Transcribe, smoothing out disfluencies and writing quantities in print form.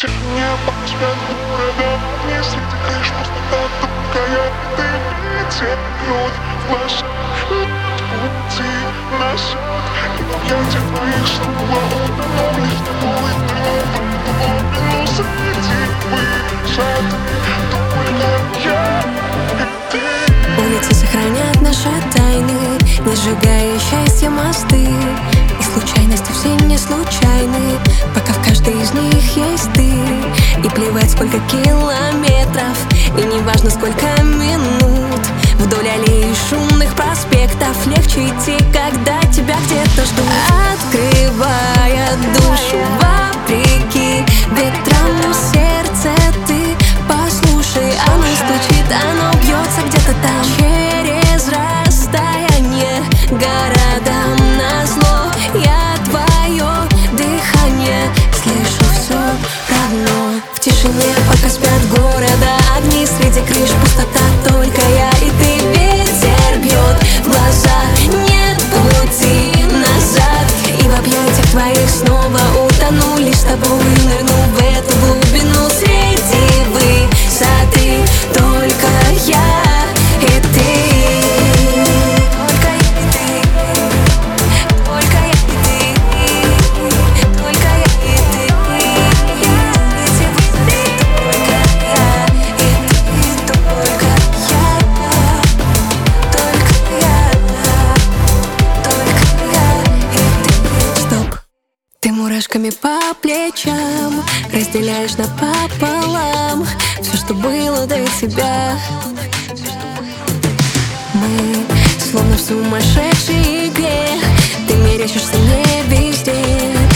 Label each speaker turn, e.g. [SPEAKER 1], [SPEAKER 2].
[SPEAKER 1] Небо свет города, не среди крыш пустота тупая. Ты ветер бьет в глаза, пути назад. И в объятиях твоих снова утонули в тобой глубину среди высот. Только я и ты.
[SPEAKER 2] Улицы сохранят наши тайны, не сжигая счастья мосты. И случайности все не случайны, пока в каждой из них есть ты. И плевать, сколько километров, и не важно, сколько минут. Вдоль аллей шумных проспектов легче идти, когда тебя где-то ждут. Открывая душу вопреки ветрам сердце, ты послушай, оно стучит, оно бьется где-то там. Через расстояние городам назло, я твое дыхание слышу все равно. В тишине, пока спят города, огни среди крыш, пустота, только я и ты. Ветер бьет в глаза, нет пути назад. И в объятиях твоих снова утону, лишь с тобой нырну в эту глубину среди высоты. Только я и ты. Только я и ты. Только я и ты. Только я и ты. Эти высоты. Только я и ты. Только я. Только я. Только я и ты. Стоп. Ты мурашками по плечам разделяешь напополам все, что было до тебя. Мы словно в сумасшедшей игре, ты мерещишься не везде.